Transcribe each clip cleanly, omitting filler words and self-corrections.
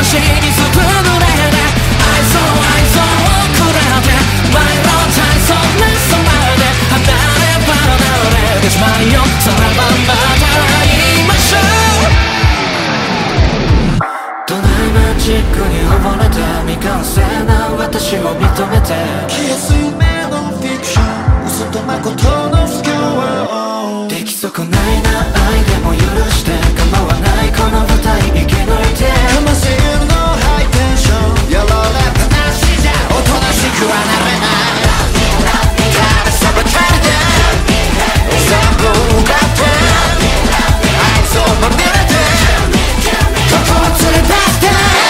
魂にずぶ濡れで愛想をくれてマイロー体操なさまで離れ離れてしまいよさらばまた会いましょうドラマチックに溺れて未完成な私を認めて消えす夢のフィクション嘘と誠の不協出来損ないな愛でも許して構わないこの舞台生き抜いて魂のハイテンションやられっぱなしじゃおとなしくはなれないたださばかれて全部奪って愛想まみれてここを連れ出して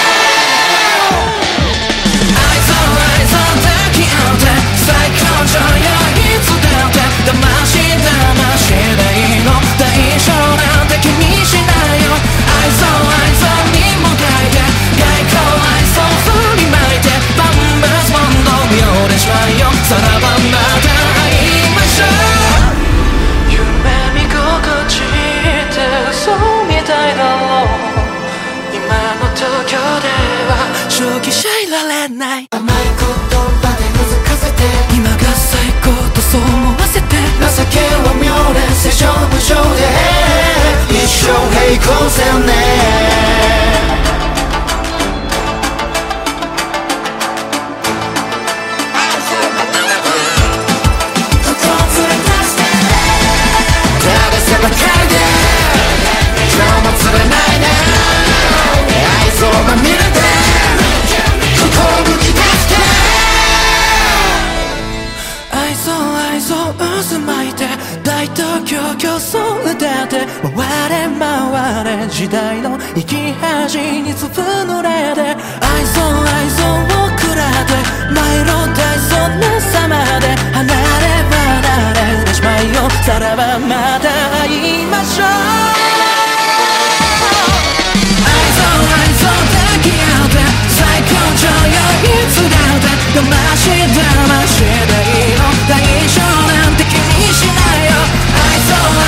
愛想抱き合って最高潮よいつだって魂でいいの大丈夫なんて気にしないよ愛想にもがいて外交愛想振りまいてバンバスモンド見よれしまいよさらばまた会いましょう夢見心地って嘘みたいだろう今の東京では正気じゃいられない甘い言葉でむずかせて今が最高とそう思わせて情けは妙で正常無常で一生平行線ね渦巻いて大東京競争歌って回れ回れ時代の生き恥にずぶ濡れて愛想をくらってマイロ大そんなさまで離れ離れてしまいよさらばまた会いましょう愛想抱き合って最高潮よいつだって魂でいいの大丈夫なんて気にしないよ愛想